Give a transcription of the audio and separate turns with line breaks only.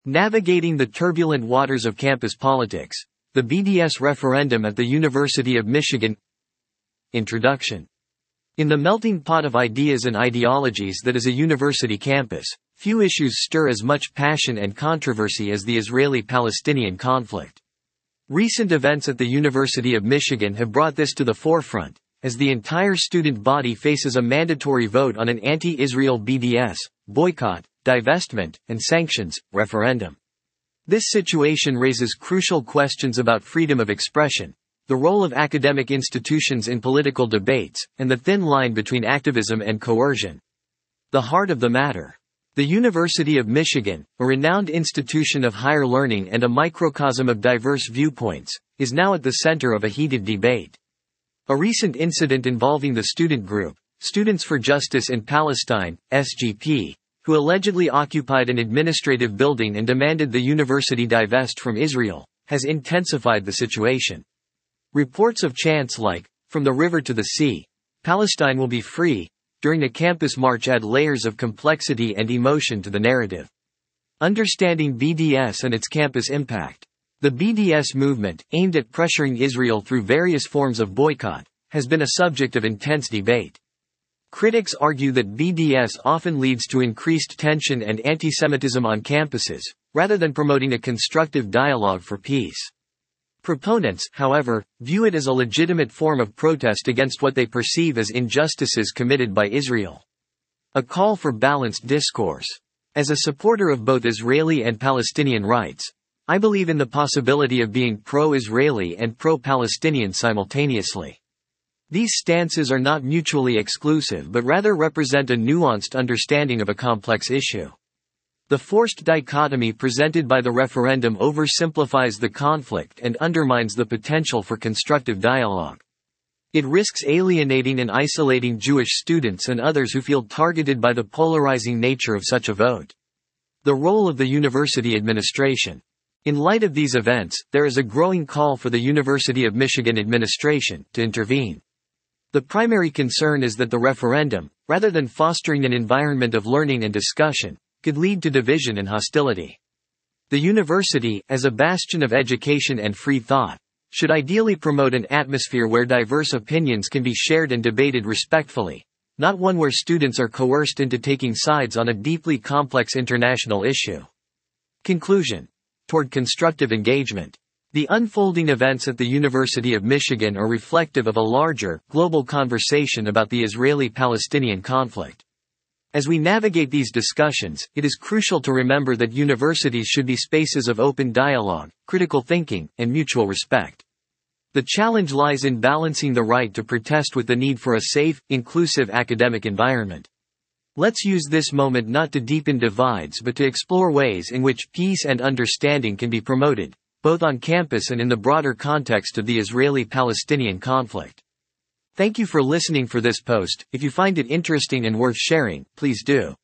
Navigating the turbulent waters of campus politics. The BDS referendum at the University of Michigan. Introduction. In the melting pot of ideas and ideologies that is a university campus, few issues stir as much passion and controversy as the Israeli-Palestinian conflict. Recent events at the University of Michigan have brought this to the forefront, as the entire student body faces a mandatory vote on an anti-Israel BDS, boycott, divestment, and sanctions, referendum. This situation raises crucial questions about freedom of expression, the role of academic institutions in political debates, and the thin line between activism and coercion. The heart of the matter. The University of Michigan, a renowned institution of higher learning and a microcosm of diverse viewpoints, is now at the center of a heated debate. A recent incident involving the student group, Students for Justice in Palestine, SGP, who allegedly occupied an administrative building and demanded the university divest from Israel, has intensified the situation. Reports of chants like, "From the river to the sea, Palestine will be free," during a campus march add layers of complexity and emotion to the narrative. Understanding BDS and its campus impact. The BDS movement, aimed at pressuring Israel through various forms of boycott, has been a subject of intense debate. Critics argue that BDS often leads to increased tension and anti-Semitism on campuses, rather than promoting a constructive dialogue for peace. Proponents, however, view it as a legitimate form of protest against what they perceive as injustices committed by Israel. A call for balanced discourse. As a supporter of both Israeli and Palestinian rights, I believe in the possibility of being pro-Israeli and pro-Palestinian simultaneously. These stances are not mutually exclusive but rather represent a nuanced understanding of a complex issue. The forced dichotomy presented by the referendum oversimplifies the conflict and undermines the potential for constructive dialogue. It risks alienating and isolating Jewish students and others who feel targeted by the polarizing nature of such a vote. The role of the university administration. In light of these events, there is a growing call for the University of Michigan administration to intervene. The primary concern is that the referendum, rather than fostering an environment of learning and discussion, could lead to division and hostility. The university, as a bastion of education and free thought, should ideally promote an atmosphere where diverse opinions can be shared and debated respectfully, not one where students are coerced into taking sides on a deeply complex international issue. Conclusion. Toward constructive engagement. The unfolding events at the University of Michigan are reflective of a larger, global conversation about the Israeli-Palestinian conflict. As we navigate these discussions, it is crucial to remember that universities should be spaces of open dialogue, critical thinking, and mutual respect. The challenge lies in balancing the right to protest with the need for a safe, inclusive academic environment. Let's use this moment not to deepen divides but to explore ways in which peace and understanding can be promoted, both on campus and in the broader context of the Israeli-Palestinian conflict. Thank you for listening for this post. If you find it interesting and worth sharing, please do.